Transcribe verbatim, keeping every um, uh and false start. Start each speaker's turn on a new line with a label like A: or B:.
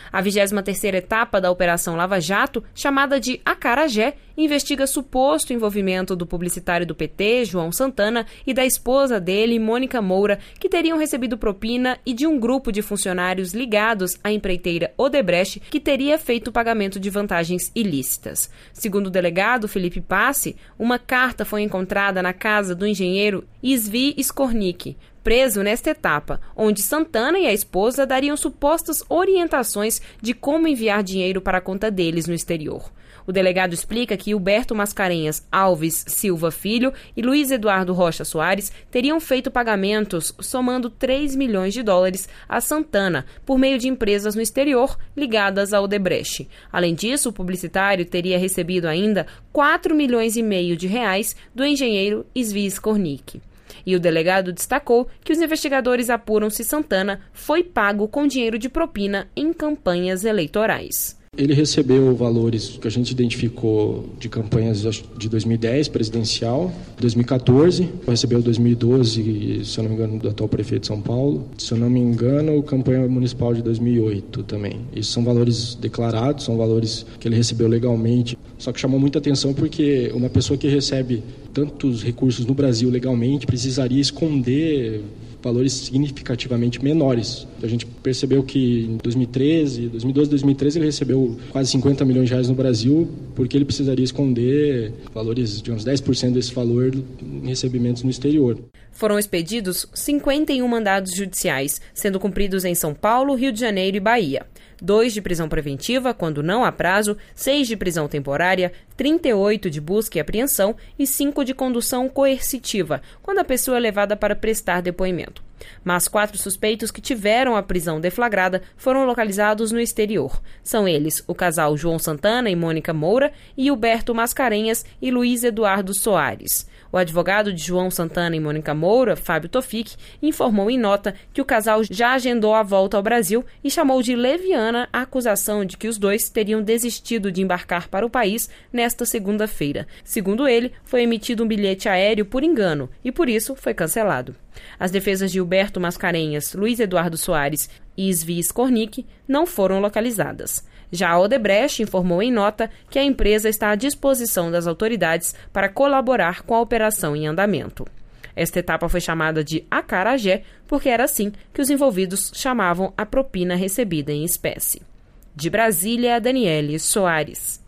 A: A vigésima terceira etapa da Operação Lava Jato, chamada de Acarajé, investiga suposto envolvimento do publicitário do P T, João Santana, e da esposa dele, Mônica Moura, que teriam recebido propina, e de um grupo de funcionários ligados à empreiteira Odebrecht, que teria feito pagamento de vantagens ilícitas. Segundo o delegado Felipe Passi, uma carta foi encontrada na casa do engenheiro Isvi Skornik, preso nesta etapa, onde Santana e a esposa dariam supostas orientações de como enviar dinheiro para a conta deles no exterior. O delegado explica que Huberto Mascarenhas Alves Silva Filho e Luiz Eduardo Rocha Soares teriam feito pagamentos somando três milhões de dólares a Santana por meio de empresas no exterior ligadas à Odebrecht. Além disso, o publicitário teria recebido ainda quatro milhões e meio de reais do engenheiro Isvi Skornik. E o delegado destacou que os investigadores apuram se Santana foi pago com dinheiro de propina em campanhas eleitorais.
B: Ele recebeu valores que a gente identificou de campanhas de dois mil e dez, presidencial, dois mil e quatorze, recebeu dois mil e doze, se eu não me engano, do atual prefeito de São Paulo, se eu não me engano, campanha municipal de dois mil e oito também. Isso são valores declarados, são valores que ele recebeu legalmente, só que chamou muita atenção porque uma pessoa que recebe tantos recursos no Brasil legalmente precisaria esconder valores significativamente menores. A gente percebeu que em dois mil e treze, dois mil e doze, dois mil e treze ele recebeu quase cinquenta milhões de reais no Brasil porque ele precisaria esconder valores de uns dez por cento desse valor em recebimentos no exterior.
A: Foram expedidos cinquenta e um mandados judiciais, sendo cumpridos em São Paulo, Rio de Janeiro e Bahia. Dois de prisão preventiva, quando não há prazo, seis de prisão temporária, trinta e oito de busca e apreensão e cinco de condução coercitiva, quando a pessoa é levada para prestar depoimento. Mas quatro suspeitos que tiveram a prisão deflagrada foram localizados no exterior. São eles o casal João Santana e Mônica Moura e Huberto Mascarenhas e Luiz Eduardo Soares. O advogado de João Santana e Mônica Moura, Fábio Tofik, informou em nota que o casal já agendou a volta ao Brasil e chamou de leviana a acusação de que os dois teriam desistido de embarcar para o país nesta segunda-feira. Segundo ele, foi emitido um bilhete aéreo por engano e, por isso, foi cancelado. As defesas de Huberto Mascarenhas, Luiz Eduardo Soares e Isvi Skornik não foram localizadas. Já a Odebrecht informou em nota que a empresa está à disposição das autoridades para colaborar com a operação em andamento. Esta etapa foi chamada de Acarajé porque era assim que os envolvidos chamavam a propina recebida em espécie. De Brasília, Daniele Soares.